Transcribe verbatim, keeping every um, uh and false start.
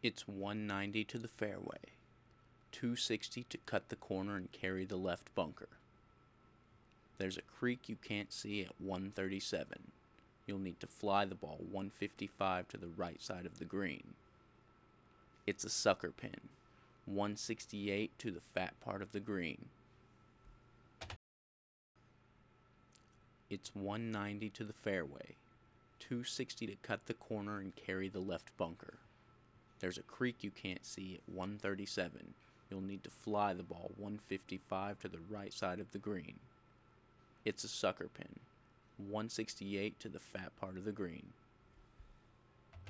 It's one ninety to the fairway, two sixty to cut the corner and carry the left bunker. There's a creek you can't see at one thirty-seven. You'll need to fly the ball one fifty-five to the right side of the green. It's a sucker pin, one sixty-eight to the fat part of the green. It's one ninety to the fairway, two sixty to cut the corner and carry the left bunker. There's a creek you can't see at one thirty-seven. You'll need to fly the ball one fifty-five to the right side of the green. It's a sucker pin, one sixty-eight to the fat part of the green.